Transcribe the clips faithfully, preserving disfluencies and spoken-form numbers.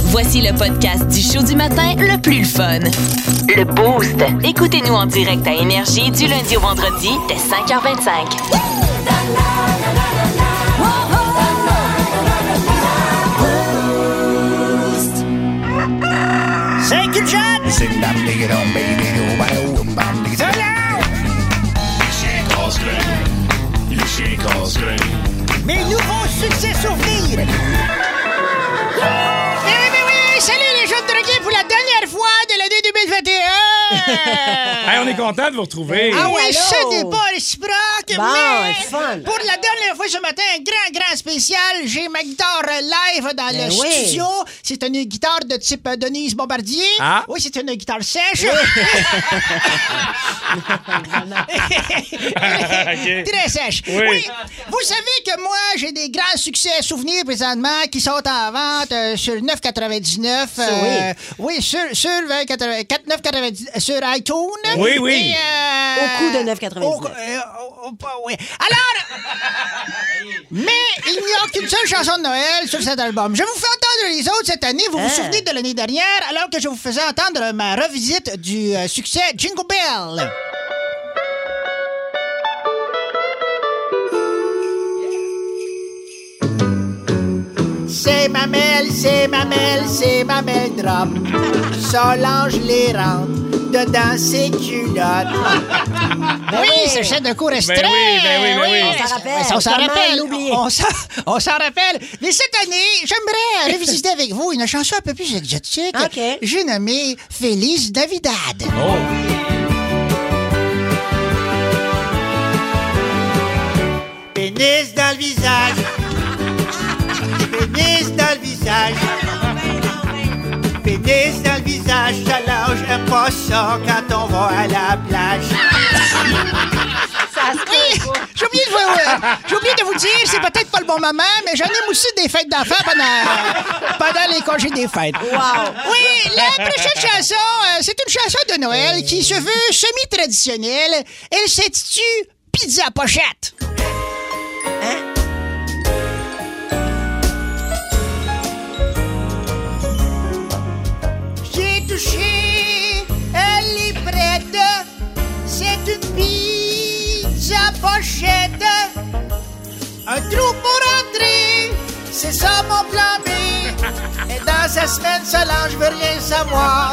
Voici le podcast du show du matin le plus fun. Le Boost. Écoutez-nous en direct à Énergie du lundi au vendredi dès cinq heures vingt-cinq. Thank you, John! Le chien casse-croûte. Mes nouveaux succès souvenirs! Eh oui, mais oui! Salut les jeunes drogués pour la dernière fois de l'année deux mille vingt et un! Hey, on est content de vous retrouver. Ah oui, Allô? ce n'est pas réciproque, Bon, mais fun. pour la dernière fois ce matin, un grand, grand spécial. J'ai ma guitare live dans Ben le oui. studio. C'est une guitare de type euh, Denise Bombardier. Ah. Oui, c'est une guitare sèche. OK. Très sèche. Oui. Vous savez que moi, j'ai des grands succès souvenirs présentement qui sont en vente euh, sur neuf quatre-vingt-dix-neuf. euh, oui, sur, sur vingt quatre-vingt-quatre, neuf quatre-vingt-dix sur iTunes. Oui, oui. Et, euh, Au coût de neuf quatre-vingt-dix-neuf. au- euh, au- au- oui. Alors, mais il n'y a qu'une seule chanson de Noël sur cet album. Je vous fais entendre les autres cette année. Vous vous Ah. souvenez de l'année dernière, alors que je vous faisais entendre ma revisite du euh, succès Jingle Bell. C'est Mamelle, c'est Mamelle, c'est Mamelle Drop. Solange les rentre dedans ses culottes. Oui, c'est chaîne de cours restreint. Ben oui, ben oui, ben oui. On s'en rappelle. Ben, on s'en Comment rappelle. l'oublier? On s'en, on s'en rappelle. Mais cette année, j'aimerais revisiter avec vous une chanson un peu plus exotique. OK. J'ai nommé Feliz Navidad. Oh. Pénis dans le visage. Pénis dans le visage. Pénis dans le visage, ça lâche un pas ça quand on va à la plage. Ça se peut pas. J'ai oublié, de vous, j'ai oublié de vous dire, c'est peut-être pas le bon moment, mais j'en ai aussi des fêtes d'enfants pendant, pendant les congés des fêtes. Wow. Oui, la prochaine chanson, euh, c'est une chanson de Noël qui se veut semi-traditionnelle. Elle s'intitule Pizza Pochette. J'ai touché, elle est prête. C'est une pizza pochette. Un trou pour entrer, c'est ça mon plan B. Et dans sa semaine, Solange veut rien savoir.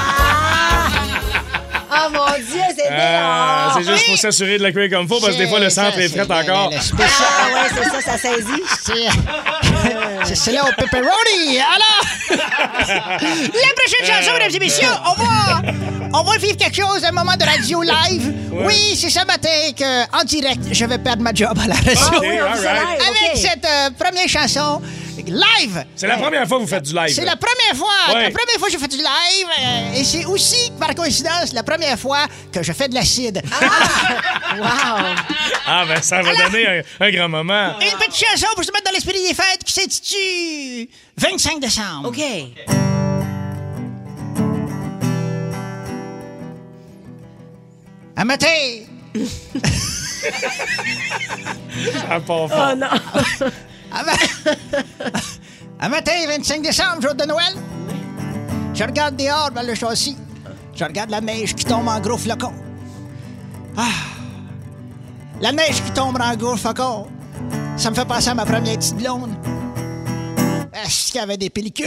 Oh mon Dieu, c'est Euh, dehors. c'est juste oui. pour s'assurer de la cuire comme faut, parce que des fois, le centre est frais encore. Le, le spécial, Ah ouais, c'est ça, ça saisit. c'est, c'est celle-là au pepperoni. Alors, la prochaine chanson, mesdames et messieurs, on va, on va vivre quelque chose, un moment de radio live. Oui, c'est ce matin qu'en direct, je vais perdre ma job à la radio. OK, oui, on dit ça all right. live, Avec OK. cette euh, première chanson live. C'est la première fois que vous faites du live. C'est la première fois, Ouais. la première fois que je fais du live, euh, et c'est aussi, par coïncidence, la première fois que je fais de l'acide. Wow. Ah, ben ça va donner un, un grand moment. Une petite chanson pour se mettre dans l'esprit des fêtes qui s'intitule vingt-cinq décembre. OK. Un matin, À part fort. Oh non. un, ma- un matin, vingt-cinq décembre, jour de Noël, je regarde dehors dans le châssis. Je regarde la neige qui tombe en gros flocons. Ah! La neige qui tombe en gros flocons, ça me fait penser à ma première petite blonde. Est-ce qu'il y avait des pellicules?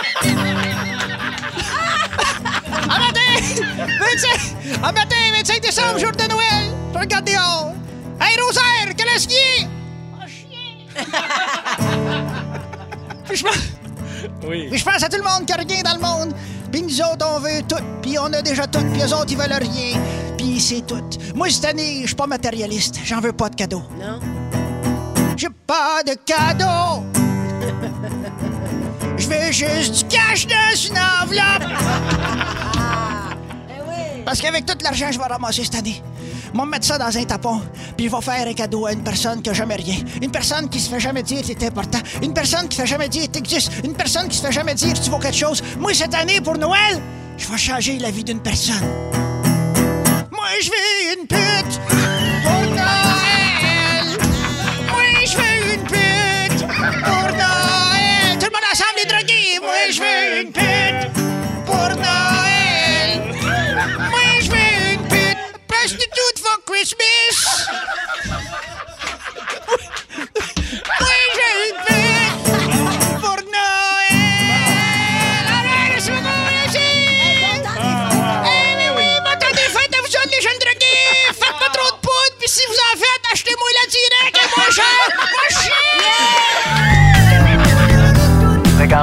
Un matin, vingt-cinq, un matin, vingt-cinq décembre, jour de Noël, je regarde dehors. Hey, Rosaire, quel est-ce qu'il est? Oh, chien! Puis je pense... Oui. Puis je pense à tout le monde qui a rien dans le monde. Puis nous autres, on veut tout. Puis on a déjà tout. Puis eux autres, ils veulent rien. Puis c'est tout. Moi, cette année, je suis pas matérialiste. J'en veux pas de cadeaux. Non. J'ai pas de cadeaux. Je veux juste du cash dans une enveloppe. Eh oui. Parce qu'avec tout l'argent que je vais ramasser cette année, je vais mettre ça dans un tapon, puis je vais faire un cadeau à une personne qui n'a jamais rien. Une personne qui se fait jamais dire que t'es important. Une personne qui se fait jamais dire que t'existes. Une personne qui se fait jamais dire que tu vaux quelque chose. Moi, cette année, pour Noël, je vais changer la vie d'une personne. Moi, je veux une pute pour Noël. Moi, je veux une pute pour Noël. Tout le monde ensemble, les drogués. Moi, je veux une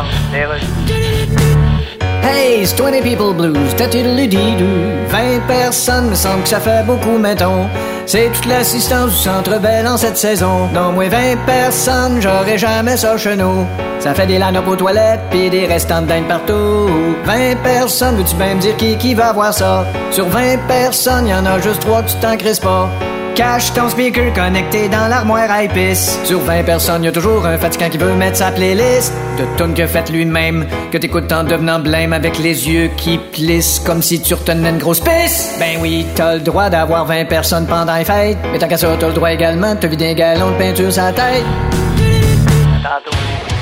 D'accord, c'est reçu. Hey, c'est twenty people blues, ta-tu-lu-di-dou. vingt personnes, me semble que ça fait beaucoup, mettons. C'est toute l'assistance du Centre Bell en cette saison. Non, moins vingt personnes, j'aurais jamais ça chez nous. Ça fait des line-up aux toilettes, pis des restants de dingue partout. vingt personnes, veux-tu bien me dire qui, qui va voir ça? Sur vingt personnes, y'en a juste trois que tu t'en crisses pas. Cache ton speaker connecté dans l'armoire à épices. Sur vingt personnes, y'a toujours un fatigant qui veut mettre sa playlist de tunes que fait lui-même, que t'écoutes en devenant blême avec les yeux qui plissent comme si tu retenais une grosse pisse. Ben oui, t'as le droit d'avoir vingt personnes pendant les fêtes, mais tant qu'à ça, t'as le droit également de te vider un gallon de peinture sur la tête. Tantôt.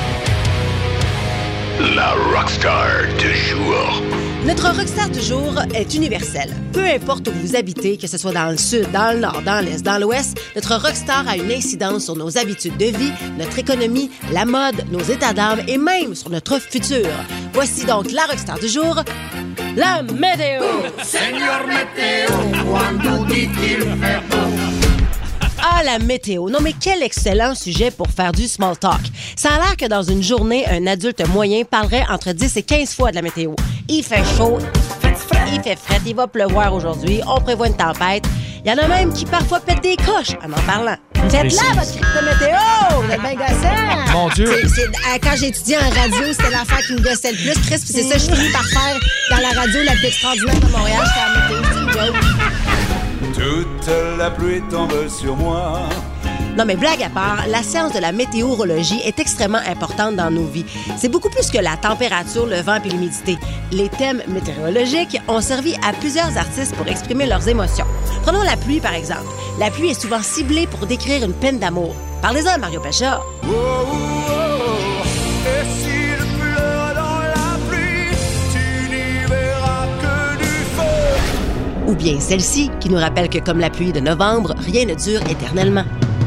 La rockstar du jour. Notre rockstar du jour est universelle. Peu importe où vous habitez, que ce soit dans le sud, dans le nord, dans l'est, dans l'ouest, notre rockstar a une incidence sur nos habitudes de vie, notre économie, la mode, nos états d'âme et même sur notre futur. Voici donc la rockstar du jour, la météo. Señor Météo, cuando dit-il faire beau? Ah, la météo. Non, mais quel excellent sujet pour faire du small talk. Ça a l'air que dans une journée, un adulte moyen parlerait entre dix et quinze fois de la météo. Il fait chaud, il fait fret, il va pleuvoir aujourd'hui, on prévoit une tempête. Il y en a même qui parfois pètent des coches en en parlant. Faites-la, votre crise de météo! Vous êtes bien gossant! Mon Dieu! C'est, c'est, euh, quand j'ai étudié en radio, c'était l'affaire qui me gossait le plus. Chris, puis c'est ça, je finis par faire dans la radio la plus extraordinaire de Montréal. J'étais à la météo, c'est une joke. Toute la pluie tombe sur moi. Non, mais blague à part, la science de la météorologie est extrêmement importante dans nos vies. C'est beaucoup plus que la température, le vent et l'humidité. Les thèmes météorologiques ont servi à plusieurs artistes pour exprimer leurs émotions. Prenons la pluie, par exemple. La pluie est souvent ciblée pour décrire une peine d'amour. Parlez-en à Mario Pécha. Oh, oh, oh. Et s'il pleut dans la pluie, tu n'y verras que du feu. Ou bien celle-ci, qui nous rappelle que comme la pluie de novembre, rien ne dure éternellement.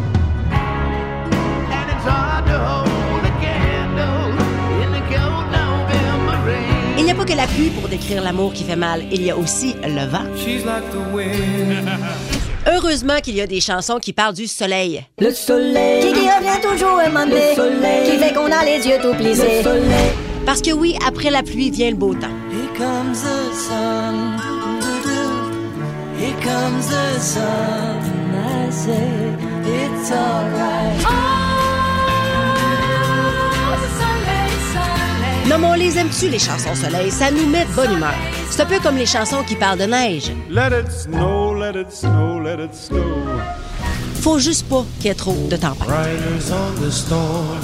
Il n'y a pas que la pluie pour décrire l'amour qui fait mal, il y a aussi le vent. Heureusement qu'il y a des chansons qui parlent du soleil. Le soleil qui, qui revient toujours émaner, le soleil qui fait qu'on a les yeux tout plissés. Parce que oui, après la pluie vient le beau temps. Here comes the sun, here comes the sun, I say it's alright. Non, mais on les aime-tu, les chansons soleil? Ça nous met de bonne humeur. C'est un peu comme les chansons qui parlent de neige. Let it snow, let it snow, let it snow. Faut juste pas qu'il y ait trop de tempête. Riders on the storm.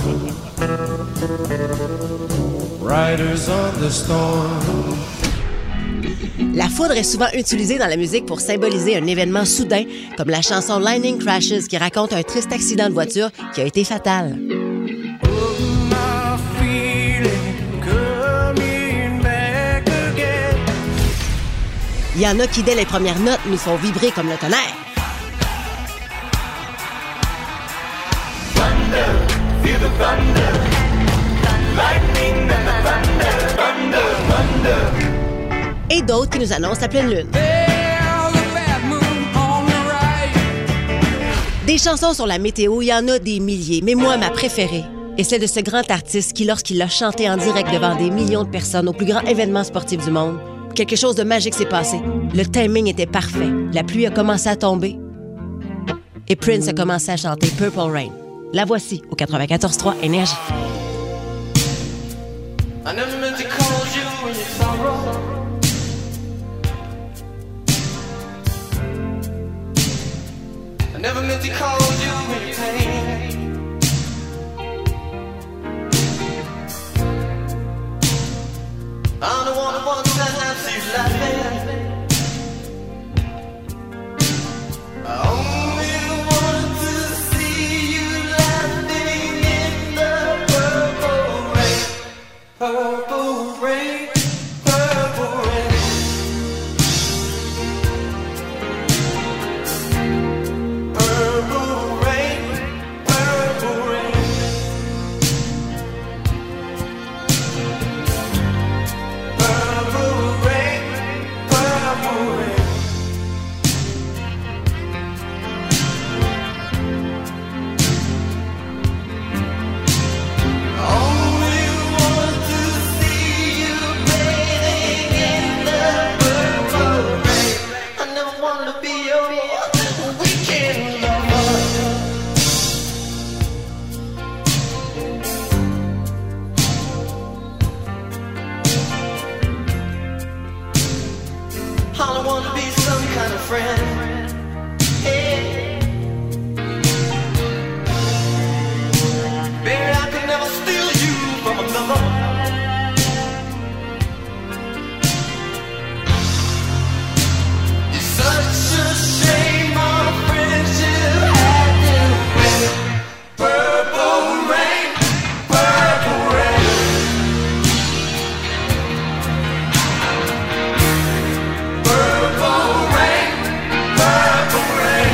Riders on the storm. La foudre est souvent utilisée dans la musique pour symboliser un événement soudain, comme la chanson Lightning Crashes qui raconte un triste accident de voiture qui a été fatal. Il y en a qui, dès les premières notes, nous font vibrer comme le tonnerre. Et d'autres qui nous annoncent la pleine lune. Des chansons sur la météo, il y en a des milliers, mais moi, ma préférée est celle de ce grand artiste qui, lorsqu'il l'a chanté en direct devant des millions de personnes au plus grand événement sportif du monde, quelque chose de magique s'est passé. Le timing était parfait. La pluie a commencé à tomber. Et Prince a commencé à chanter Purple Rain. La voici au quatre-vingt-quatorze trois Énergie. I never meant to call you when you sorrow. I never meant to call you when you pain. I'm the one who wants to have you laughing. I only want to see you laughing in the purple rain. Purple rain, purple rain. Purple rain, purple rain. Purple rain, purple rain. I only want All I want to be some kind of friend. Hey. Baby, I could never steal you from another. It's such a shame our friendship had to end. Purple rain, purple rain. Purple rain, purple rain.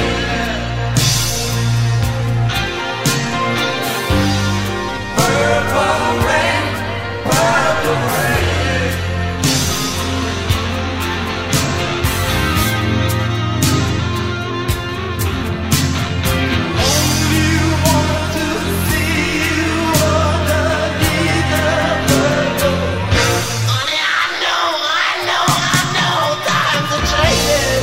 Purple rain, purple rain. Only want to see you underneath the purple. Honey, I know, I know, I know, times are changing.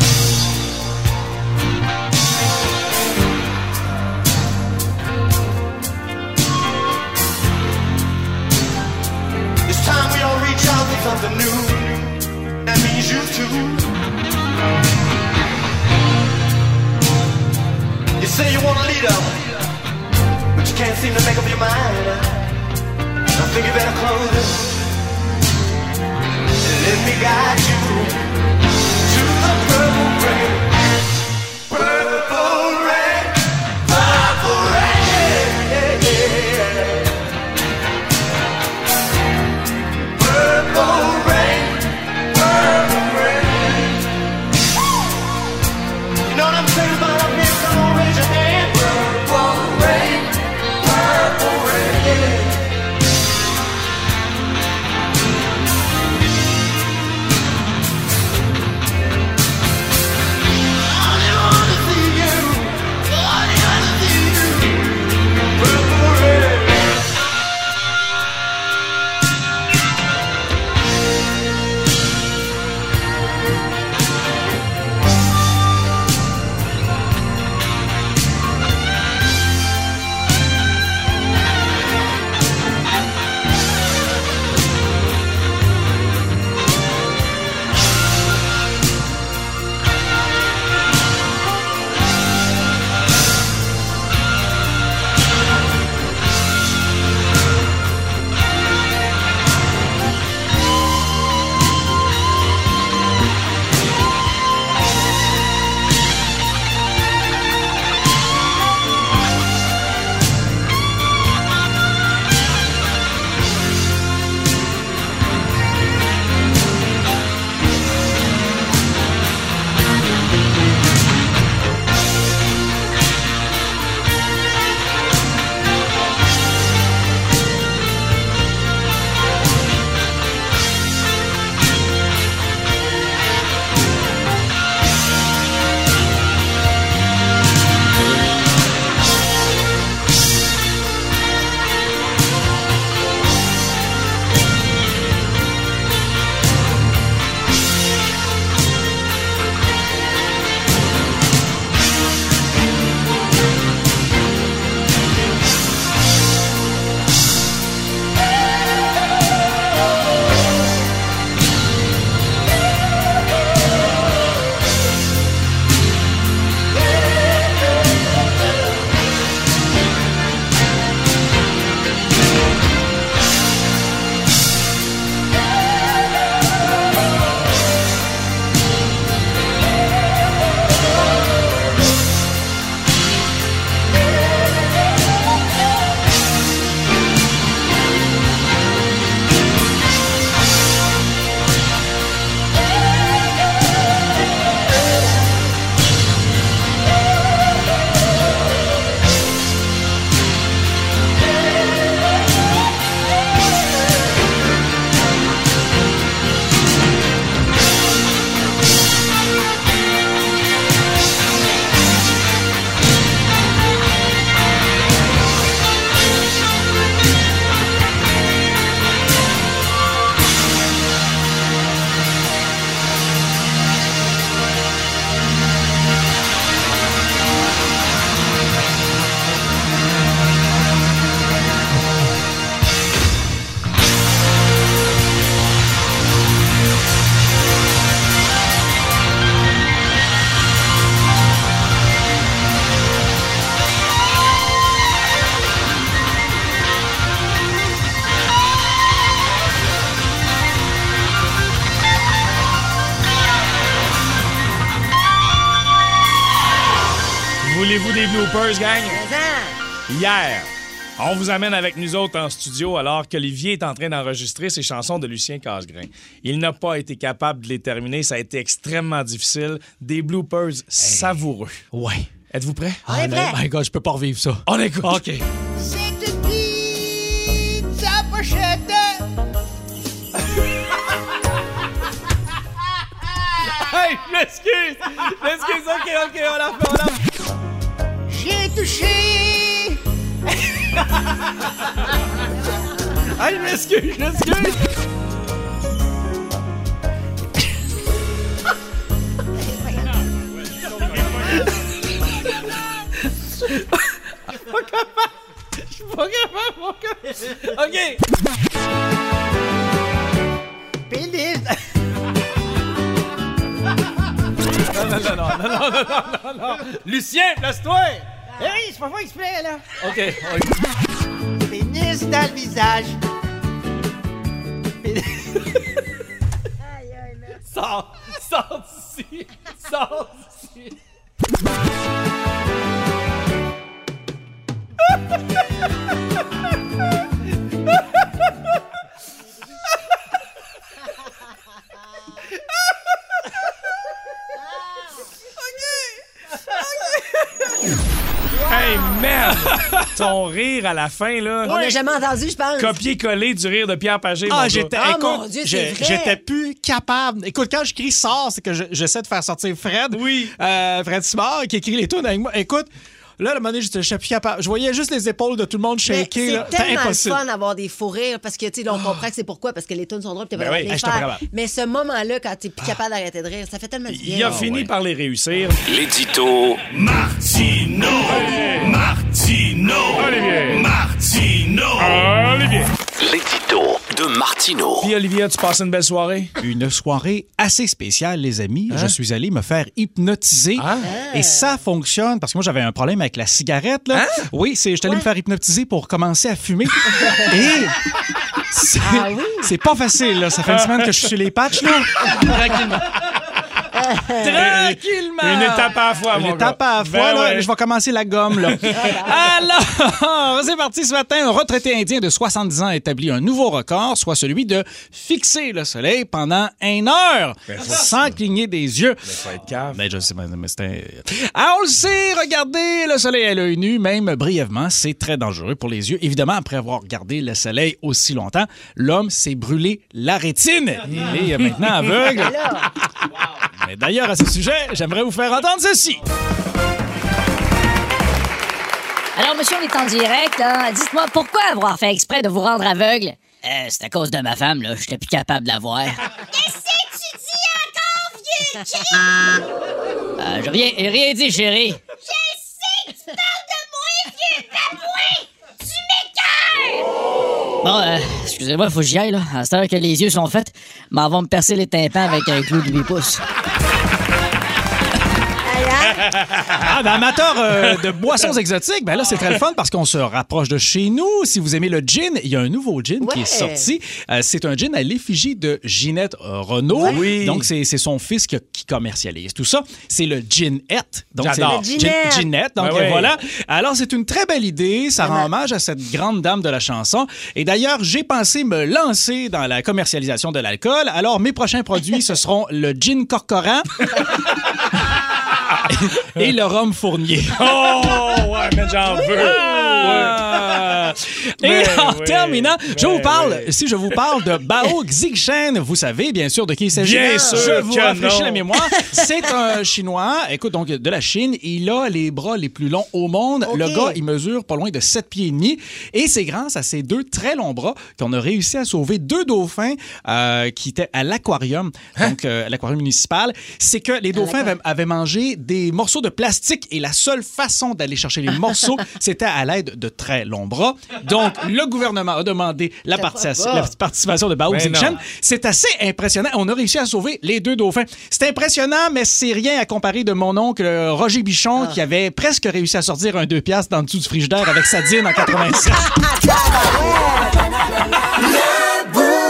It's time we all reach out for something new. That means you too. You say you want a leader, but you can't seem to make up your mind. I think you better close it and let me guide you to the purple rain. Purple rain, purple rain. Purple rain, purple rain. You know what I'm saying about up here? Come on, raise your hand. Purple rain, purple rain. bloopers, gang. Mais Hier, on vous amène avec nous autres en studio alors qu'Olivier est en train d'enregistrer ses chansons de Lucien Casgrain. Il n'a pas été capable de les terminer. Ça a été extrêmement difficile. Des bloopers savoureux. Ouais. Êtes-vous prêts? On est prêts. My God, je peux pas revivre ça. On écoute. OK. C'est une pizza pochette. Hey, je m'excuse! Je m'excuse, OK, OK, on la fait, on la fait. J'ai touché. Hey, je m'excuse, je m'excuse! Je suis pas capable! Je suis pas capable, mon gars! OK! Pénis. Non, non, non, non, non, non, non, non, non! Lucien, place-toi! Eh oui, c'est pas fait exprès, là. OK, OK. Pénis dans le visage. Sors! Sors d'ici! Sors d'ici! Hey, man! Ton rire à la fin, là. On n'a jamais entendu, je pense. Copier-coller du rire de Pierre Pagé. Ah, mon gars. j'étais. Ah, écoute, mon Dieu, c'est j'ai- vrai. j'étais plus capable. Écoute, quand je crie sort, c'est que je- j'essaie de faire sortir Fred. Oui. Euh, Fred Simard, qui écrit les tunes avec moi. Écoute, là, à un moment donné, j'étais j'étais plus capable. Je voyais juste les épaules de tout le monde Mais shaker. là. c'est C'était tellement le impossible. fun d'avoir des fous rires parce que, tu sais, là, on comprend que c'est pourquoi, parce que les tunes sont drôles, t'es pas Ben capable oui, de les j'étais pas faire. capable. Mais ce moment-là, quand t'es plus capable d'arrêter de rire, ça fait tellement du bien. Il a fini par les réussir. L'édito Martino. Martino. Olivier. Martino. Olivier. L'édito de Martino. Puis, Olivier, tu passes une belle soirée? Une soirée assez spéciale, les amis. Je suis allé me faire hypnotiser. Ah. Et ça fonctionne parce que moi, j'avais un problème avec la cigarette. Là. Oui, c'est, je suis allé me faire hypnotiser pour commencer à fumer. Et c'est, Ah oui? c'est pas facile. Là. Ça fait une semaine que je suis sur les patchs. Là. Tranquillement. Tranquillement. Une étape à la fois, Une mon étape gars. à la fois. Ben là, ouais. Je vais commencer la gomme. Là. Alors, c'est parti ce matin. Un retraité indien de soixante-dix ans a établi un nouveau record, soit celui de fixer le soleil pendant une heure sans cligner des yeux. Ça va être cave. Ben, je sais, mais mais c'est un... Ah, on le sait, regarder le soleil à l'œil nu, même brièvement, c'est très dangereux pour les yeux. Évidemment, après avoir regardé le soleil aussi longtemps, l'homme s'est brûlé la rétine. Il est maintenant aveugle. Mais d'ailleurs, à ce sujet, j'aimerais vous faire entendre ceci. Alors, monsieur, on est en direct, là. Dites-moi, pourquoi avoir fait exprès de vous rendre aveugle? Euh, c'est à cause de ma femme, là. J'étais plus capable de la voir. Qu'est-ce que tu dis encore, vieux cri? Euh, j'ai rien, j'ai rien dit, chérie. Je sais que tu parles de moi, vieux babouin! Tu m'écoeures! Bon, euh, excusez-moi, faut que j'y aille, là. À cette heure que les yeux sont faits, m'en vont me percer les tympans avec un clou de huit pouces. Ah, ben, amateur euh, de boissons exotiques, ben là, c'est très le fun parce qu'on se rapproche de chez nous. Si vous aimez le gin, il y a un nouveau gin qui Ouais. est sorti. Euh, c'est un gin à l'effigie de Ginette euh, Renault. Oui. Donc, c'est, c'est son fils qui, qui commercialise tout ça. C'est le Ginette. Donc, J'adore. c'est Le Gin- Ginette. Ginette. Donc, Ben oui. euh, voilà. Alors, c'est une très belle idée. Ça rend Vraiment. hommage à cette grande dame de la chanson. Et d'ailleurs, j'ai pensé me lancer dans la commercialisation de l'alcool. Alors, mes prochains produits, ce seront le gin Corcoran et le rhum Fournier. Oh, ouais, mais j'en veux. Ah! Et Ben en oui, terminant, je ben vous parle, oui. si je vous parle de Bao Xingshen, vous savez bien sûr de qui il s'agit. Bien je sûr vous que rafraîchis non. la mémoire. C'est un Chinois, écoute, donc de la Chine. Il a les bras les plus longs au monde. OK. Le gars, il mesure pas loin de sept pieds et demi. Et c'est grâce à ces deux très longs bras qu'on a réussi à sauver deux dauphins euh, qui étaient à l'aquarium, donc euh, à l'aquarium municipal. C'est que les dauphins avaient, avaient mangé des morceaux de plastique et la seule façon d'aller chercher les morceaux, c'était à l'aide de très longs bras. Donc, le gouvernement a demandé la, partica- pas. la participation de Bao Mais Xingshen. non. C'est assez impressionnant. On a réussi à sauver les deux dauphins. C'est impressionnant, mais c'est rien à comparer de mon oncle euh, Roger Bichon qui avait presque réussi à sortir un deux piastres dans le dessous du frigidaire avec sa dîne en quatre-vingt-sept.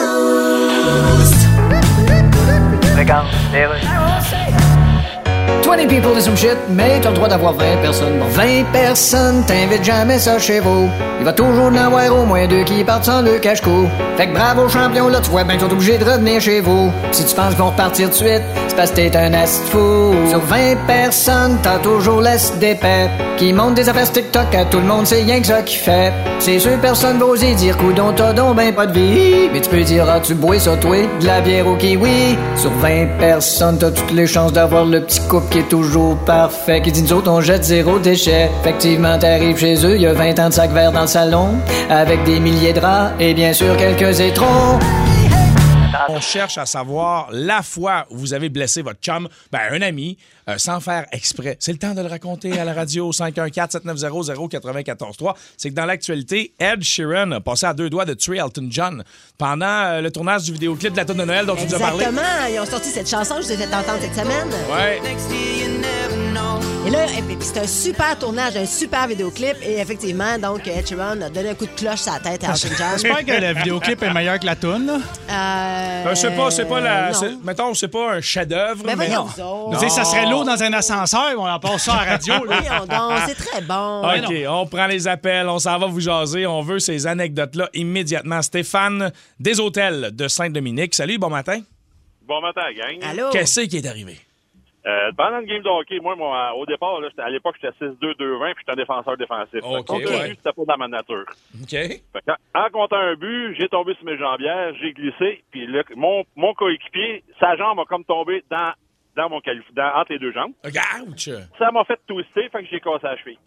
Regarde, les rues. vingt people do some shit, mais t'as le droit d'avoir vingt personnes. Bon, vingt personnes, t'invites jamais ça chez vous. Il va toujours en avoir au moins deux qui partent sans le cache-cou. Fait que bravo champion, là tu vois ben qu'ils sont obligés de revenir chez vous. Si tu penses qu'ils vont repartir tout de suite, c'est parce que t'es un ast fou. Sur vingt personnes, t'as toujours l'est d'épais qui monte des affaires TikTok à tout le monde, c'est rien que ça qui fait. C'est sûr personne va oser dire coudon t'as donc ben pas de vie. Mais tu peux dire ah tu bois ça toi, de la bière au kiwi. Sur vingt personnes, t'as toutes les chances d'avoir le petit couple qui est toujours parfait, qui dit nous autres on jette zéro déchet. Effectivement t'arrives chez eux, y a vingt ans de sac vert dans le salon, avec des milliers de draps et bien sûr quelques étrons. On cherche à savoir la fois où vous avez blessé votre chum, ben un ami, euh, sans faire exprès. C'est le temps de le raconter à la radio cinq un quatre, sept neuf zéro, zéro neuf quatre trois. C'est que dans l'actualité, Ed Sheeran a passé à deux doigts de tuer Elton John pendant euh, le tournage du vidéoclip de la tour de Noël dont tu nous as parlé. Exactement. Ils ont sorti cette chanson que je vous ai fait entendre cette semaine. Ouais. Et là, et puis c'est un super tournage, un super vidéoclip. Et effectivement, donc, Ed Sheeran a donné un coup de cloche sur la tête à Elton John. J'espère que le vidéoclip est meilleur que la toune, là. Euh... Ben, je sais pas, c'est pas la. non. c'est- mettons, c'est pas un chef-d'œuvre. Ben mais voyons non. donc. Tu sais, ça serait lourd dans un ascenseur, on en passe ça à la radio, là. Voyons donc, c'est très bon. OK, on prend les appels, on s'en va vous jaser. On veut ces anecdotes-là immédiatement. Stéphane des Hôtels de Saint-Dominique. Salut, bon matin. Bon matin, gang. Allô? Qu'est-ce qui est arrivé? Euh, pendant le game de hockey, moi, moi au départ, là, j'étais- à l'époque, j'étais six deux deux vingt puis j'étais un défenseur défensif. OK, Fait que, ouais. c'était pas dans ma nature. OK. Fait que, en comptant un but, j'ai tombé sur mes jambières, j'ai glissé, puis le- mon, mon coéquipier, sa jambe a comme tombé dans, dans mon calif, dans, entre les deux jambes. Ouch! Ça m'a fait twister, fait que j'ai cassé la cheville.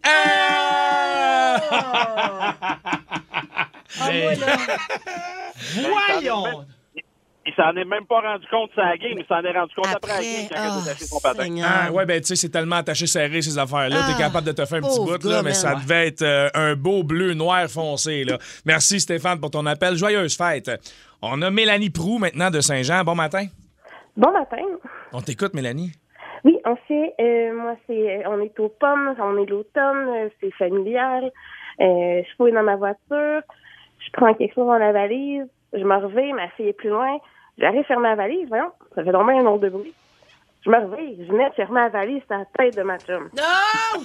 Ah, moi, là. Voyons! Il s'en est même pas rendu compte sur la game, il s'en est rendu compte après, Après, la game quand il a ah, détaché son patin. Seigneur. Ah, ouais, ben, tu sais, c'est tellement attaché serré, ces affaires-là. Ah, T'es capable de te faire un petit pauvre bout, là, gars, mais man. ça devait être euh, un beau bleu noir foncé, là. Merci, Stéphane, pour ton appel. Joyeuse fête. On a Mélanie Proux, maintenant, de Saint-Jean. Bon matin. Bon matin. On t'écoute, Mélanie. Oui, en fait, euh, moi, c'est, on est aux pommes, on est l'automne, euh, c'est familial. Euh, je fouille dans ma voiture, je prends quelque chose dans la valise, je me réveille, ma fille est plus loin, j'arrive à fermer la valise, voyons, ça fait donc bien un nombre de bruit. Je me réveille, je venais de fermer la valise sur la tête de ma chum. Non,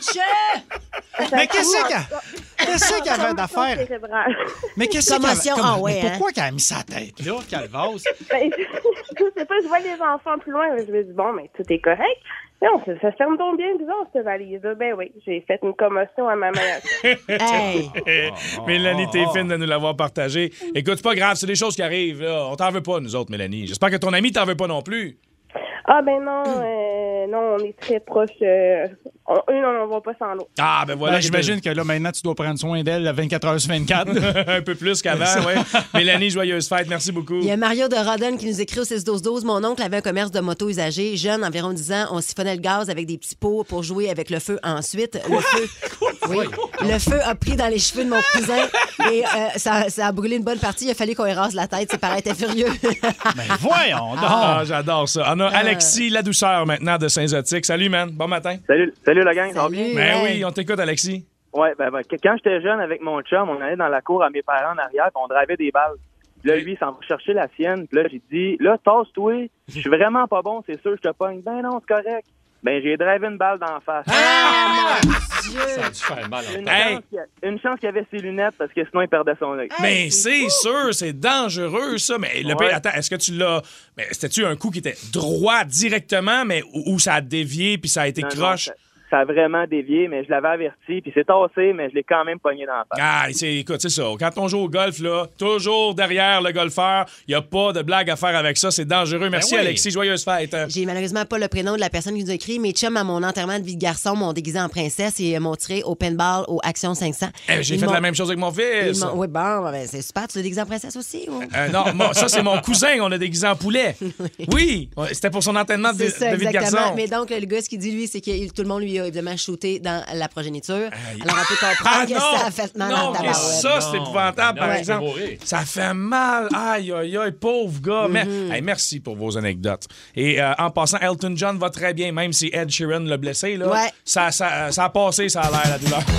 chef! Mais qu'est-ce qu'elle qu'est-ce qu'elle avait d'affaires? Cérébrale. Mais qu'est-ce qu'elle Commotion, avait- ah comme- ouais, mais hein? pourquoi qu'elle a mis sa tête là, calvasse? Ben, je sais pas, je vois les enfants plus loin, je me dis, bon, mais tout est correct. Non, ça, ça ferme donc bien bizarre, cette valise-là. Ben oui, j'ai fait une commotion à ma mère. Hey! Mélanie, t'es fine de nous l'avoir partagé. Écoute, c'est pas grave, c'est des choses qui arrivent, là. On t'en veut pas, nous autres, Mélanie. J'espère que ton ami t'en veut pas non plus. Ah ben non, euh, non, on est très proches. Euh, on, eux, non, on va pas sans l'autre. Ah, ben voilà. Là, j'imagine que là, maintenant, tu dois prendre soin d'elle vingt-quatre heures sur vingt-quatre. Un peu plus qu'avant, oui. Mélanie, joyeuse fête. Merci beaucoup. Il y a Mario de Rodden qui nous écrit au six douze douze. Mon oncle avait un commerce de moto usagé. Jeune, environ dix ans, on siphonnait le gaz avec des petits pots pour jouer avec le feu. Ensuite, le feu... Oui, le feu a pris dans les cheveux de mon cousin et euh, ça, ça a brûlé une bonne partie. Il a fallu qu'on érase la tête. Ses parents étaient furieux. Mais voyons donc! Ah, j'adore ça. On a Euh. Alexis La Douceur maintenant de Saint-Zotique. Salut, man. Bon matin. Salut, salut la gang, ça va bien? Salut. Ben Ouais. oui, on t'écoute, Alexis. Ouais, ben, ben, quand j'étais jeune avec mon chum, on allait dans la cour à mes parents en arrière, puis on drivait des balles. Puis là, lui, il s'en va chercher la sienne. Puis là, j'ai dit, là, tasse-toi, je suis vraiment pas bon, c'est sûr, je te pogne. Ben non, c'est correct. Ben, j'ai drivé une balle d'en face. Ah, mon Dieu! Ça a dû faire mal. Une, Hey. chance qu'il y a- une chance qu'il y avait ses lunettes, parce que sinon, il perdait son œil. Mais c'est sûr, c'est dangereux, ça. Mais le Ouais. pire, attends, est-ce que tu l'as. Mais c'était-tu un coup qui était droit directement, mais où, où ça a dévié puis ça a été Non, non, croche? ça, ça a vraiment dévié, mais je l'avais averti, puis c'est tassé, mais je l'ai quand même pogné dans la face. Ah, c'est, écoute, c'est ça. Quand on joue au golf, là, toujours derrière le golfeur, il n'y a pas de blague à faire avec ça. C'est dangereux. Merci, oui. Alexis. Joyeuse fête. J'ai malheureusement pas le prénom de la personne qui nous a écrit. Mes chums, à mon enterrement de vie de garçon, m'ont déguisé en princesse et m'ont tiré au paintball au Action cinq cents. Eh, j'ai Ils fait m'ont- la même chose avec mon ils fils. m'ont- Oui, bon, ben, c'est super. Tu l'as déguisé en princesse aussi? Ou? Euh, non, moi, ça, c'est mon cousin. On a déguisé en poulet. Oui, ouais, c'était pour son entraînement de, C'est ça, de vie de exactement. garçon. Mais donc, le gars, ce qu'il dit, lui, c'est que il- tout le monde lui a évidemment shooté dans la progéniture. Aïe. Alors, on peut comprendre Ah que non! ça a fait mal Non, en mais tabarouette. ça, c'est Non, épouvantable, non, par ouais. exemple. Tu vas mourir. Ça fait mal. Aïe, aïe, aïe, pauvre gars. Mais, Mm-hmm. hey, merci pour vos anecdotes. Et euh, en passant, Elton John va très bien, même si Ed Sheeran l'a blessé. Là, Ouais. ça, ça, ça a passé, ça a l'air, la douleur.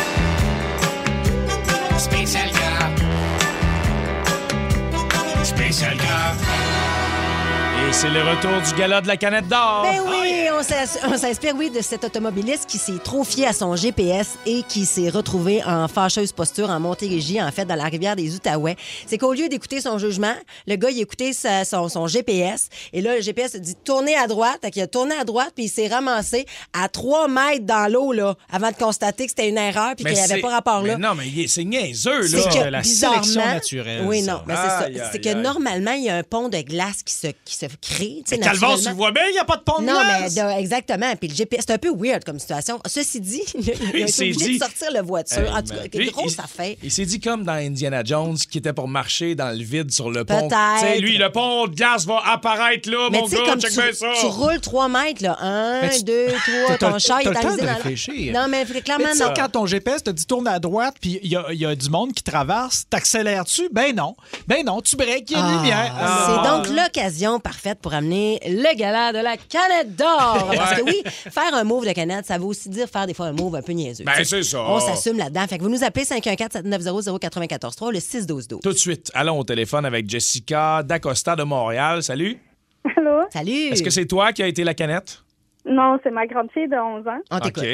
Spécial gars. Spécial gars. Et c'est le retour du gala de la canette d'or. Ben oui, on s'ins- on s'inspire, oui, de cet automobiliste qui s'est trop fié à son G P S et qui s'est retrouvé en fâcheuse posture en Montérégie, en fait, dans la rivière des Outaouais. C'est qu'au lieu d'écouter son jugement, le gars, il a écouté sa- son, son G P S et là, le G P S a dit « tournez à droite ». Fait qu'il a tourné à droite puis il s'est ramassé à trois mètres dans l'eau, là, avant de constater que c'était une erreur puis Mais qu'il n'y avait c'est- pas rapport là. Mais non, mais il est- c'est niaiseux, C'est là. que, la bizarrement- sélection naturelle, Oui, ça. non, mais c'est ça. Aïe, aïe, C'est que aïe. normalement, il y a un pont de glace qui se, qui se crée. tu sais, Mais Calvas, naturellement. tu le vois bien, il n'y a pas de pont de Non, mais glace. de- exactement. Puis le G P S, c'est un peu weird comme situation. Ceci dit, il a Il été s'est obligé dit- de sortir la voiture. Hey, en tout cas, man. quelle Lui, grosse il- affaire. Il s'est dit comme dans Indiana Jones qui était pour marcher dans le vide sur le pont. Peut-être. Tu sais, lui, le pont de glace va apparaître là, Mais mon tu sais, gars, comme check tu, bien ça. tu roules trois mètres, là. Un, Mais tu- deux, trois, T'as- ton char, il t'as est le temps enlisé de dans réfléchir. Non, mais clairement, Mais tu sais, non. quand ton G P S te dit tourne à droite, puis il y a, il y a du monde qui traverse, t'accélères-tu? Ben non. Ben non, tu breaks, il y a une Ah, lumière. c'est Ah. donc l'occasion parfaite pour amener le gala de la canette d'or. Parce que oui, faire un move de canette, ça veut aussi dire faire des fois un move un peu niaiseux. Ben, Tu sais, c'est ça. On s'assume là-dedans. Fait que vous nous appelez cinq un quatre, sept neuf zéro, zéro quatre quatre trois, le six douze douze. Tout de suite, allons au téléphone avec Jessica D'Acosta de Montréal. Salut. Allô? Salut. Est-ce que c'est toi qui as été la canette? Non, c'est ma grande fille de onze ans. On OK.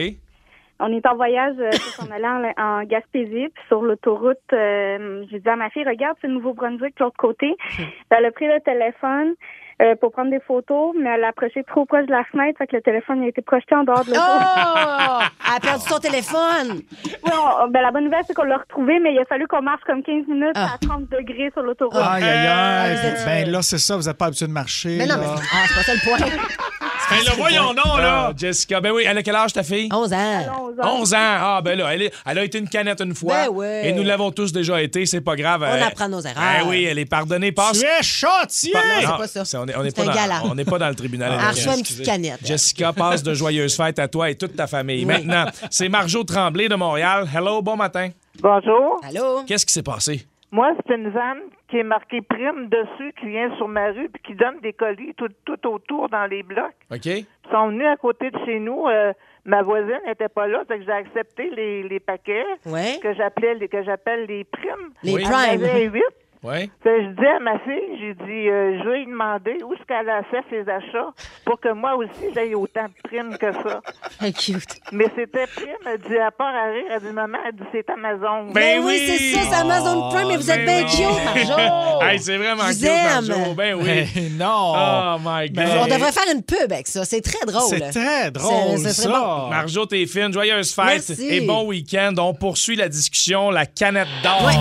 On est en voyage, euh, on allait en, en Gaspésie, puis sur l'autoroute, euh, j'ai dit à ma fille, regarde, c'est le Nouveau-Brunswick de l'autre côté. Elle a pris le téléphone euh, pour prendre des photos, mais elle l'a approché trop proche de la fenêtre, fait que le téléphone a été projeté en dehors de l'auto. Oh! Elle a perdu son téléphone. Oui, on- ben, la bonne nouvelle, c'est qu'on l'a retrouvé, mais il a fallu qu'on marche comme quinze minutes Ah. à trente degrés sur l'autoroute. Aïe, aïe, aïe. vous êtes- Ben là, c'est ça, vous n'êtes pas habitué de marcher. Mais non, là. mais ah, c'est pas ça le point. Ben là, voyons donc, là. Ah, Jessica, ben oui, elle a quel âge ta fille? onze ans. onze ans. onze ans. Ah, ben là, elle, est- elle a été une canette une fois. Ben ouais. Et nous l'avons tous déjà été, c'est pas grave. On Euh, apprend nos erreurs. Ben oui, elle est pardonnée. Passe. Tu es châtié! Pas- c'est non, pas ça. c'est- On n'est on n'est C'est pas, un gala. dans- on n'est pas dans le tribunal. Elle américain, reçoit une excusez. petite canette. Jessica, passe de joyeuses fêtes à toi et toute ta famille. Maintenant, c'est Marjo Tremblay de Montréal. Hello, bon matin. Bonjour. Allô? Qu'est-ce qui s'est passé? Moi, c'est une vanne qui est marquée prime dessus, qui vient sur ma rue, puis qui donne des colis tout, tout autour dans les blocs. OK? Ils sont venus à côté de chez nous. euh, ma voisine n'était pas là, donc j'ai accepté les, les paquets Ouais. que j'appelais les- que j'appelle les primes. Les Oui. Elle en primes. avait huit. Oui. Fait que je dis à ma fille, j'ai dit, euh, je vais lui demander où est-ce qu'elle a fait ses achats pour que moi aussi j'aille autant de primes que ça. Ah, cute. Mais c'était prime, elle dit, à part à rire, elle dit, maman, elle dit, c'est Amazon. Ben oui, c'est ça, c'est Amazon Prime, mais vous êtes bien Ben cute, oui. Marjo. Hey, c'est vraiment Je vous cute, aime. Marjo. Ben oui. Ben non! Oh my God. Ben, On devrait faire une pub avec ça. C'est très drôle. C'est très drôle, C'est- ce serait ça. bon. Marjo, t'es fine. Joyeuse fête Merci. et bon week-end. On poursuit la discussion. La canette d'or. Ouais.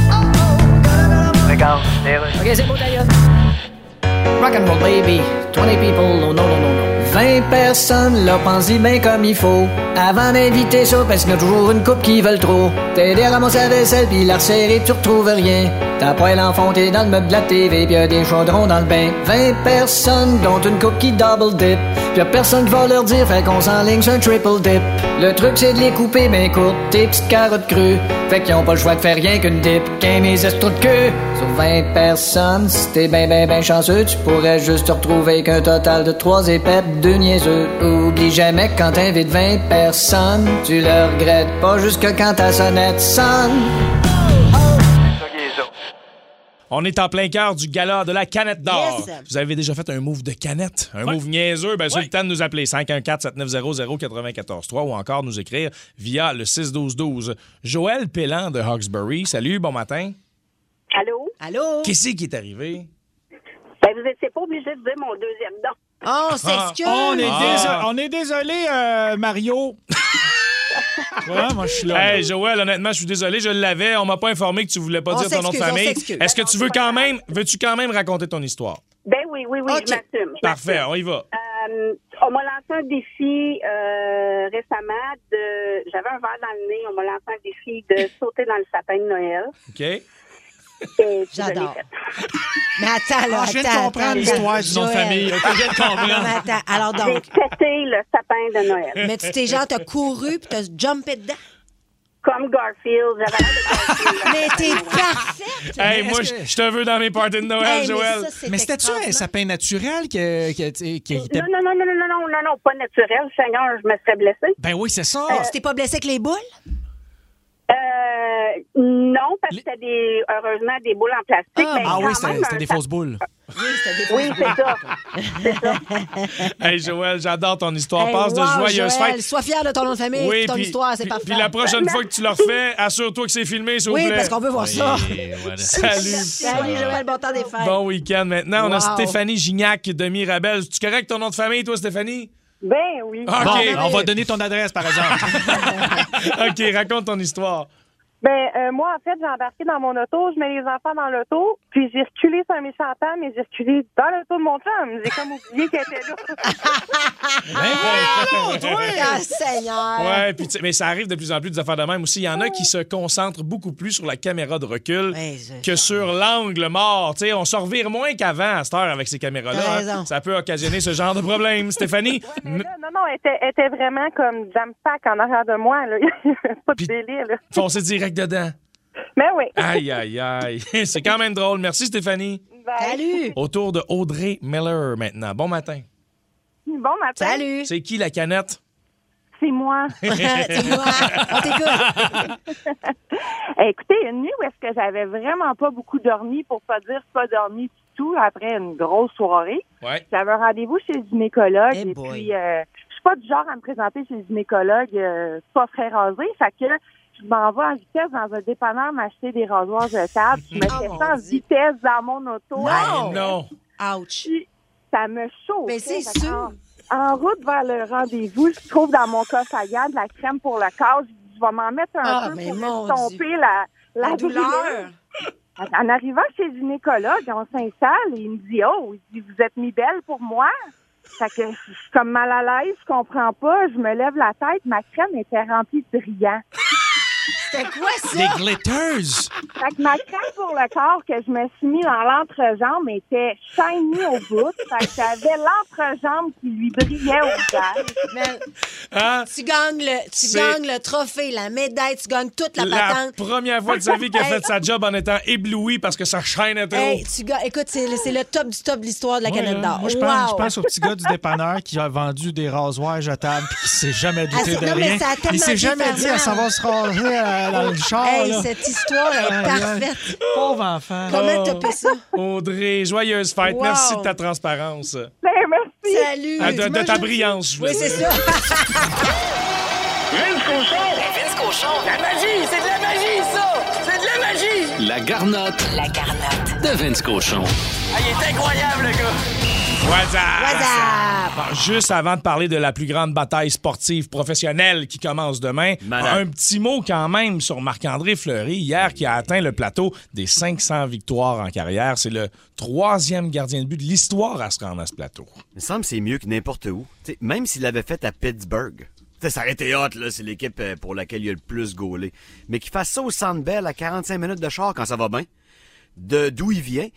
Regarde, les rues. OK, c'est beau, d'ailleurs. Rock'n'roll baby, twenty people, oh no no no no. vingt personnes, là, pense-y bien comme il faut. Avant d'inviter ça, parce qu'il y a toujours une couple qui veulent trop. T'aider à ramasser la vaisselle, puis la resserrer, tu retrouves rien. Ta poêle enfoncée dans le meuble de la T V, puis y a des chaudrons dans le bain. vingt personnes, dont une couple qui double dip. Puis y a personne qui va leur dire, fait qu'on s'enligne sur un triple dip. Le truc, c'est de les couper ben courtes, tes petites carottes crues. Fait qu'ils ont pas le choix de faire rien qu'une dip, qu'un mes estrous de queue. Sur vingt personnes, si t'es ben ben ben chanceux, tu pourrais juste te retrouver qu'un total de trois épettes, deux niaiseux. Oublie jamais que quand t'invites vingt personnes, tu le regrettes pas jusque quand ta sonnette sonne. On est en plein cœur du gala de la canette d'or. Yes. Vous avez déjà fait un move de canette, un move niaiseux. Ben, c'est le temps de nous appeler cinq un quatre, sept neuf zéro, zéro quatre quatre trois ou encore nous écrire via le six douze douze. Joël Pellan de Hawkesbury. Salut, bon matin. Allô? Allô? Qu'est-ce qui est arrivé? Ben, vous n'étiez pas obligé de dire mon deuxième nom. Oh, on s'excuse. On est, Ah. déso- on est désolé, euh, Mario. Ouais, moi, je suis là. Hey, Joël, honnêtement, je suis désolé, je l'avais. On m'a pas informé que tu voulais pas On dire ton nom de s'excuse, on famille. s'excuse. Est-ce que tu veux quand même, veux-tu quand même raconter ton histoire? Ben oui, oui, oui, OK. je m'assume. je Parfait, m'assume. on y va. Euh, on m'a lancé un défi euh, récemment de... J'avais un verre dans le nez. On m'a lancé un défi de sauter dans le sapin de Noël. OK? Et je l'ai J'adore. fait. Mais attends, là, Ah, je viens de attends, comprendre attends, l'histoire du nom de Joël. famille. OK, je viens de comprendre. Non, mais attends. Alors J'ai donc, pété le sapin de Noël. mais tu t'es genre, t'as couru puis t'as jumpé dedans. Comme Garfield. J'avais l'air de Garfield. Mais t'es parfaite. Hey, Mais moi, est-ce je que- je te veux dans mes parties de Noël, Hey, mais Joël. ça, c'est Mais c'était-tu un extraordinaire. sapin naturel qui, qui, qui, qui était... Non, non, non, non, non, non, non, non, pas naturel. Seigneur, je me serais blessée. Ben oui, c'est ça. Tu t'es pas blessé avec les boules? Euh, non, parce que c'était des, heureusement des boules en plastique. Ah. mais Ah quand oui, c'était même c'était un des sap- fausses boules. Oui, c'était des Oui, c'est ça. C'est ça. Hey, Joël, j'adore ton histoire. Hey, Passe wow, de joyeuses Joël, fêtes. sois fier de ton nom de famille, Oui, ton puis- histoire, c'est puis- parfait. Puis la prochaine fois que tu le refais, assure-toi que c'est filmé, s'il vous Oui, plaît. parce qu'on veut voir ça. voilà. Salut. Salut, Joël, bon temps des fêtes. Bon week-end. Maintenant, on a Wow. Stéphanie Gignac de Mirabel. Tu correct ton nom de famille, toi, Stéphanie? Ben oui. OK. Bon, on va donner ton adresse, par exemple. OK, raconte ton histoire. Ben, euh, moi, en fait, j'ai embarqué dans mon auto, je mets les enfants dans l'auto, puis j'ai reculé sur un méchant temps, mais j'ai reculé dans l'auto de mon chum. J'ai comme oublié qu'elle était là. Ah, Seigneur! Ouais, puis tu sais, mais ça arrive de plus en plus des affaires de même aussi. Il y en a qui se concentrent beaucoup plus sur la caméra de recul Ouais, c'est que sur l'angle mort. Tu sais, on se revire moins qu'avant à cette heure avec ces T'as caméras-là. raison. hein. Ça peut occasionner ce genre de problème. Stéphanie? Mais là, non, non, elle était, elle était vraiment comme jam-pack en arrière de moi. Là. Pas de délire. Là. Foncez direct dedans. Mais oui. Aïe, aïe, aïe. C'est quand même drôle. Merci, Stéphanie. Salut! Autour de Audrey Miller maintenant. Bon matin. Bon matin. Salut! C'est qui la canette? C'est moi. C'est moi. On t'écoute. Eh, écoutez, une nuit où est-ce que j'avais vraiment pas beaucoup dormi, pour pas dire pas dormi du tout, après une grosse soirée. Ouais. J'avais un rendez-vous chez le gynécologue Hey et boy. puis euh, je suis pas du genre à me présenter chez le gynécologue euh, pas frais rasé, fait que je m'en vais en vitesse dans un dépanneur m'acheter des rasoirs jetables. Je me Oh, fais mon ça en Dieu. vitesse dans mon auto. Hey, non. Ouch. Puis, ça me chauffe. Mais c'est sûr. En, en route vers le rendez-vous, je trouve dans mon coffre à gants de la crème pour le corps. Je dis, je vais m'en mettre un Ah, peu mais pour mon estomper la, la, La douleur. brûlure. En arrivant chez le gynécologue, on s'installe et il me dit, oh, il dit, vous êtes mis belle pour moi. Fait que je suis comme mal à l'aise, je comprends pas. Je me lève la tête, ma crème était remplie de brillants. C'était quoi ça? Des glitters. Fait que ma crème pour le corps que je me suis mis dans l'entrejambe était shiny au bout. Fait que j'avais l'entrejambe qui lui brillait au visage. Mais Hein? tu gagnes le, tu C'est- gagnes le trophée, la médaille, tu gagnes toute la, La patente. première fois de sa vie qu'elle a Hey. fait sa job en étant éblouie parce que sa chaîne était Hey, haute. tu gagnes. Écoute, c'est le, c'est le top du top de l'histoire de la Ouais, canette hein. d'or. Moi, je pense, Wow. je pense au petit gars du dépanneur qui a vendu des rasoirs jetables puis qui s'est jamais douté Ah, c'est- de non, mais rien. ça a tellement Il s'est jamais été dit à s'en va se raser euh, dans le char. Hey, là. cette histoire est Aïe, aïe. parfaite. Pauvre enfant. Comment t'as fait ça? Audrey, joyeuse fête. Wow. Merci de ta transparence. Ben, merci. Salut. Ah, de, de ta T'imagines- brillance, je voulais Oui, c'est dire. ça. Vince Cochon! Vince Cochon! La magie! C'est de la magie, ça! C'est de la magie! La garnotte La garnotte. de Vince Cochon. Ah, il est incroyable, le gars! What's up? What's up? Bon, juste avant de parler de la plus grande bataille sportive professionnelle qui commence demain, Malade. un petit mot quand même sur Marc-André Fleury, hier qui a atteint le plateau des cinq cents victoires en carrière. C'est le troisième gardien de but de l'histoire à se rendre à ce plateau. Il me semble que c'est mieux que n'importe où. T'sais, même s'il l'avait fait à Pittsburgh. T'sais, ça aurait été hot, là. C'est l'équipe euh, pour laquelle il a le plus gaulé. Mais qu'il fasse ça au Centre Bell à quarante-cinq minutes de char quand ça va bien, de d'où il vient,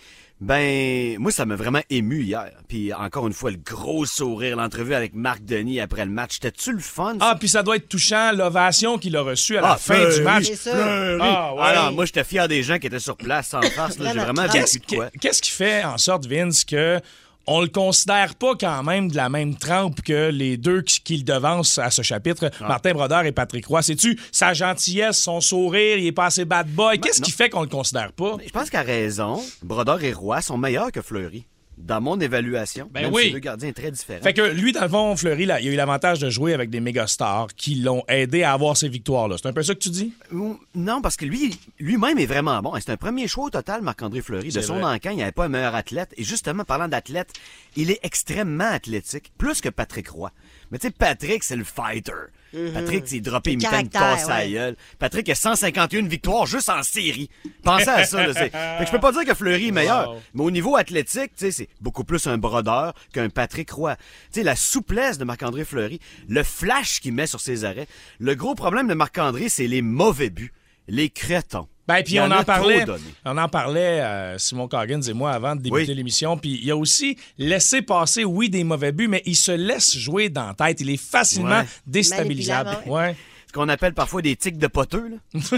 ben, moi, ça m'a vraiment ému hier. Puis encore une fois, le gros sourire, l'entrevue avec Marc Denis après le match. C'était-tu le fun? ça? Ah, puis ça doit être touchant, l'ovation qu'il a reçue à la Ah, fin Fleury, du match. C'est ça. Fleury. Ah, ouais. Ah non, moi, j'étais fier des gens qui étaient sur place en face. là. J'ai vraiment Qu'est-ce, vécu de quoi. qu'est-ce qui fait en sorte, Vince, que on le considère pas quand même de la même trempe que les deux qui, qui le devancent à ce chapitre, Martin Brodeur et Patrick Roy? Sais-tu sa gentillesse, son sourire, il est pas assez bad boy? Qu'est-ce non. qui fait qu'on le considère pas? Je pense qu'à raison, Brodeur et Roy sont meilleurs que Fleury. Dans mon évaluation, Ben même oui. si deux gardiens très différents. Fait que lui, dans le fond, Fleury, là, il a eu l'avantage de jouer avec des méga stars qui l'ont aidé à avoir ces victoires-là. C'est un peu ça que tu dis? Non, parce que lui, lui-même est vraiment bon. C'est un premier choix au total, Marc-André Fleury. De C'est son vrai. encan, il n'y avait pas un meilleur athlète. Et justement, parlant d'athlète, il est extrêmement athlétique, plus que Patrick Roy. Mais tu sais, Patrick, c'est le fighter. Mhm. Patrick, c'est droppé Le imitant une caractère, casse à la ouais. gueule. Patrick a cent cinquante et une victoires juste en série. Pensez à ça, là. c'est- Fait que je peux pas dire que Fleury est meilleur. Wow. Mais au niveau athlétique, tu sais, c'est beaucoup plus un brodeur qu'un Patrick Roy. Tu sais, la souplesse de Marc-André Fleury, le flash qu'il met sur ses arrêts. Le gros problème de Marc-André, c'est les mauvais buts. Les crétons. Ben, puis Il on en en a parlait, trop donné. on en parlait, euh, Simon Coggins et moi, avant de débuter Oui. l'émission. Puis il a aussi laissé passer, oui, des mauvais buts, mais il se laisse jouer dans la tête. Il est facilement Ouais. déstabilisable. Manipulable, Ouais. Ce qu'on appelle parfois des tics de poteux, là.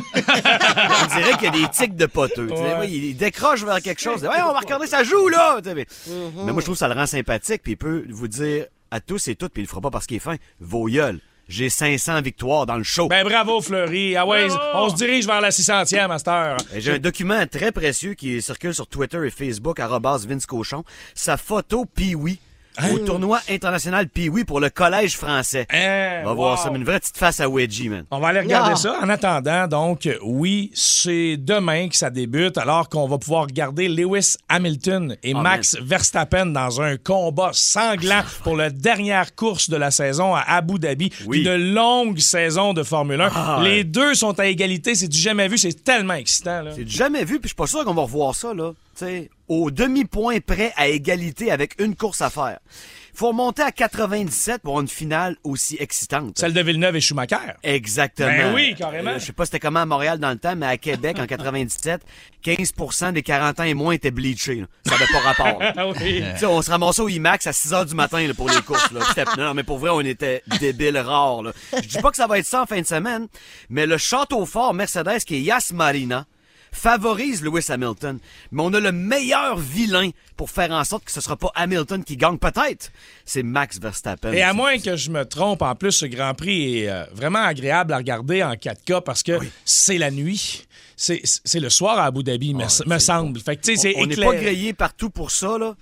On dirait qu'il y a des tics de poteux. Tu sais, Ouais. ouais, il décroche vers quelque chose. Ouais, on va regarder, ça joue, là! Tu sais, Mais, Mm-hmm. mais moi, je trouve que ça le rend sympathique, puis il peut vous dire à tous et toutes, puis il le fera pas parce qu'il est fin, vos gueules. j'ai cinq cents victoires dans le show. Ben bravo, Fleury. Ah ouais, on se dirige vers la six centième à cette heure. Et j'ai un document très précieux qui circule sur Twitter et Facebook, arobase Vince Cochon. Sa photo Pee-Wee. Au tournoi international Pee-Wee pour le collège français. Hein, on va wow. voir ça, mais une vraie petite face à Wedgie, man. On va aller regarder Ah. ça. En attendant, donc, oui, c'est demain que ça débute, alors qu'on va pouvoir regarder Lewis Hamilton et Oh, Max Verstappen dans un combat sanglant pour la dernière course de la saison à Abu Dhabi. Oui. Une longue saison de Formule un. Ah, Les ouais. deux sont à égalité. C'est du jamais vu. C'est tellement excitant. Là. C'est du jamais vu, puis je suis pas sûr qu'on va revoir ça, là. Tu sais, au demi-point près à égalité avec une course à faire. Il faut remonter à quatre-vingt-dix-sept pour une finale aussi excitante. Celle de Villeneuve et Schumacher. Exactement. Ben oui, carrément. Euh, je sais pas c'était comment à Montréal dans le temps, mais à Québec, en quatre-vingt-dix-sept, quinze pour cent des quarante ans et moins étaient bleachés. Là. Ça n'avait pas rapport. là. Oui. Tu sais, on se ramassait au IMAX à six heures du matin là, pour les courses. Là. C'était- Non, mais pour vrai, on était débiles rares. Là. Je dis pas que ça va être ça en fin de semaine, mais le château fort Mercedes qui est Yas Marina favorise Lewis Hamilton. Mais on a le meilleur vilain pour faire en sorte que ce sera pas Hamilton qui gagne peut-être. C'est Max Verstappen. Et à moins que je me trompe, en plus, ce Grand Prix est euh, vraiment agréable à regarder en quatre K parce que c'est la nuit. C'est, c'est le soir à Abu Dhabi, me, me semble. Fait que, tu sais, c'est On n'est éclairé. pas grillé partout pour ça, là,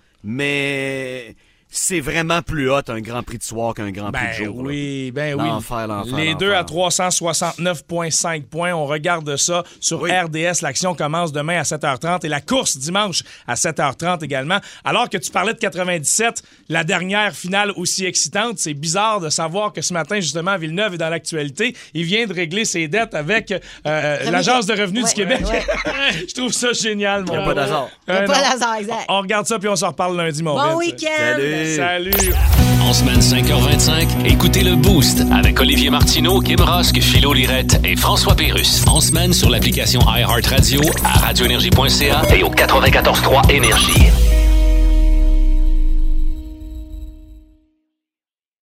mais c'est vraiment plus hot un Grand Prix de soir qu'un Grand Prix Ben de jour. là. oui, ben oui. L'enfer, l'enfer, Les l'enfer. deux à trois cent soixante-neuf virgule cinq points. On regarde ça sur R D S. L'action commence demain à sept heures trente et la course dimanche à sept heures trente également. Alors que tu parlais de quatre-vingt-dix-sept, la dernière finale aussi excitante, c'est bizarre de savoir que ce matin, justement, Villeneuve est dans l'actualité. Il vient de régler ses dettes avec euh, l'Agence de revenus Ouais, du Québec. ouais, Je trouve ça génial, mon Il y a pas gars. d'hasard. Il n'y a Euh, pas non. d'hasard, exact. On regarde ça puis on s'en reparle lundi, mon Bon Vince. week-end. Salut. Salut. En semaine cinq heures vingt-cinq, écoutez le Boost avec Olivier Martineau, Kim Rosk, Philo Lirette et François Pérusse. En semaine sur l'application iHeartRadio, à radioénergie point c a et au quatre-vingt-quatorze trois Énergie.